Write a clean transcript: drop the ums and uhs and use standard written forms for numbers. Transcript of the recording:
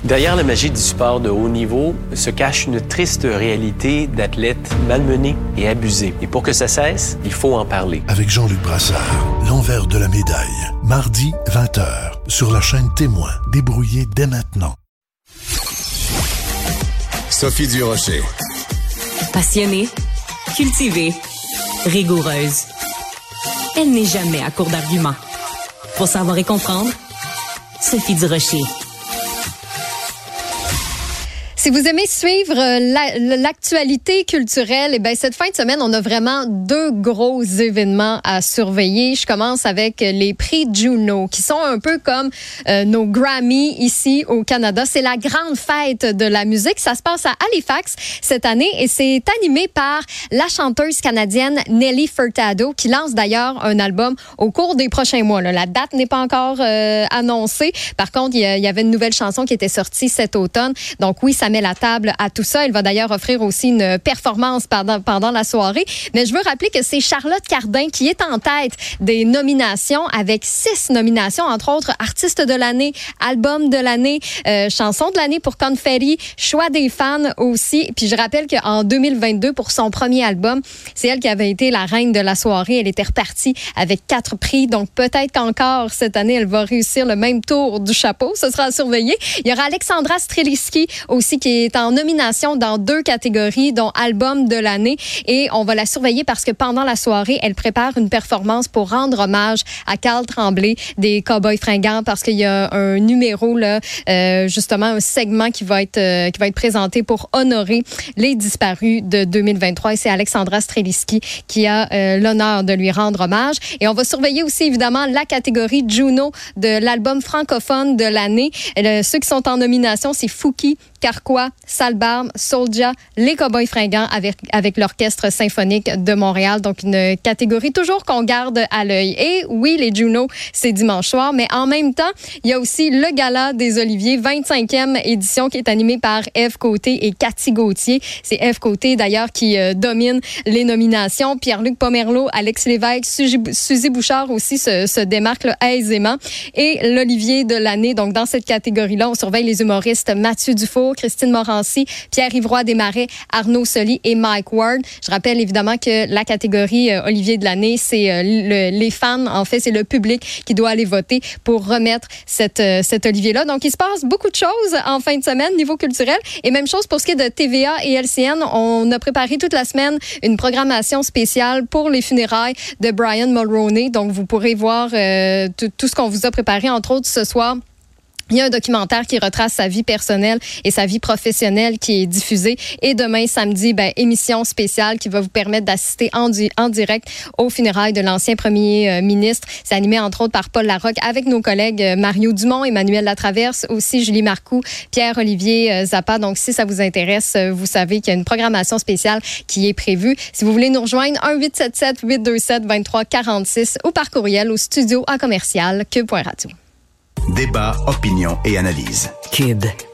Derrière la magie du sport de haut niveau se cache une triste réalité d'athlètes malmenés et abusés. Et pour que ça cesse, il faut en parler. Avec Jean-Luc Brassard, l'envers de la médaille. Mardi, 20h, sur la chaîne Témoin. Débrouillez dès maintenant. Sophie Durocher. Passionnée, cultivée, rigoureuse. Elle n'est jamais à court d'arguments. Pour savoir et comprendre, Sophie Durocher. Si vous aimez suivre l'actualité culturelle, eh bien, cette fin de semaine, on a vraiment 2 gros événements à surveiller. Je commence avec les prix Juno, qui sont un peu comme nos Grammy ici au Canada. C'est la grande fête de la musique. Ça se passe à Halifax cette année et c'est animé par la chanteuse canadienne Nelly Furtado, qui lance d'ailleurs un album au cours des prochains mois. Là. La date n'est pas encore annoncée. Par contre, il y avait une nouvelle chanson qui était sortie cet automne. Donc oui, ça met la table à tout ça. Elle va d'ailleurs offrir aussi une performance pendant la soirée. Mais je veux rappeler que c'est Charlotte Cardin qui est en tête des nominations avec 6 nominations, entre autres artiste de l'année, album de l'année, chanson de l'année pour Confetti, choix des fans aussi. Puis je rappelle qu'en 2022, pour son premier album, c'est elle qui avait été la reine de la soirée. Elle était repartie avec 4 prix. Donc peut-être qu'encore cette année, elle va réussir le même tour du chapeau. Ce sera à surveiller. Il y aura Alexandra Streliski aussi qui est en nomination dans 2 catégories, dont album de l'année. Et on va la surveiller parce que pendant la soirée, elle prépare une performance pour rendre hommage à Carl Tremblay des Cowboys Fringants parce qu'il y a un numéro, là, justement, un segment qui va être présenté pour honorer les disparus de 2023. Et c'est Alexandra Streliski qui a l'honneur de lui rendre hommage. Et on va surveiller aussi, évidemment, la catégorie Juno de l'album francophone de l'année. Ceux qui sont en nomination, c'est Fouki, Carquois, Salbarbe, Soulja, les Cowboys Fringants avec l'Orchestre symphonique de Montréal. Donc, une catégorie toujours qu'on garde à l'œil. Et oui, les Juno, c'est dimanche soir, mais en même temps, il y a aussi le Gala des Oliviers, 25e édition qui est animée par Ève Côté et Cathy Gauthier. C'est Ève Côté, d'ailleurs, qui domine les nominations. Pierre-Luc Pomerleau, Alex Lévesque, Suzy Bouchard aussi se démarquent là, aisément. Et l'Olivier de l'année, donc dans cette catégorie-là, on surveille les humoristes Mathieu Dufour, Christine Morancy, Pierre-Yves Roy Desmarais, Arnaud Soli et Mike Ward. Je rappelle évidemment que la catégorie Olivier de l'année, c'est les fans, en fait, c'est le public qui doit aller voter pour remettre cet Olivier-là. Donc, il se passe beaucoup de choses en fin de semaine, niveau culturel. Et même chose pour ce qui est de TVA et LCN. On a préparé toute la semaine une programmation spéciale pour les funérailles de Brian Mulroney. Donc, vous pourrez voir tout ce qu'on vous a préparé, entre autres, ce soir. Il y a un documentaire qui retrace sa vie personnelle et sa vie professionnelle qui est diffusé. Et demain, samedi, émission spéciale qui va vous permettre d'assister en direct aux funérailles de l'ancien premier ministre. C'est animé, entre autres, par Paul Larocque avec nos collègues Mario Dumont, Emmanuel Latraverse, aussi Julie Marcoux, Pierre-Olivier Zappa. Donc, si ça vous intéresse, vous savez qu'il y a une programmation spéciale qui est prévue. Si vous voulez nous rejoindre, 1-877-827-2346 ou par courriel au studio@cube.radio. Débat, opinion et analyse. Cube.